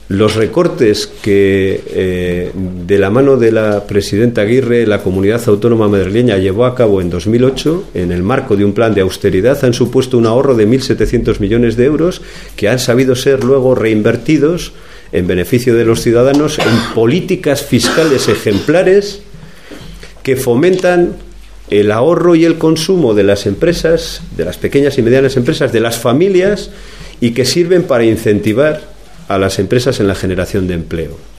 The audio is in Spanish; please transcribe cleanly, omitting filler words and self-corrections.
los recortes que de la mano de la presidenta Aguirre la Comunidad Autónoma Madrileña llevó a cabo en 2008 en el marco de un plan de austeridad han supuesto un ahorro de 1.700 millones de euros que han sabido ser luego reinvertidos en beneficio de los ciudadanos en políticas fiscales ejemplares que fomentan el ahorro y el consumo de las empresas, de las pequeñas y medianas empresas, de las familias, y que sirven para incentivar a las empresas en la generación de empleo.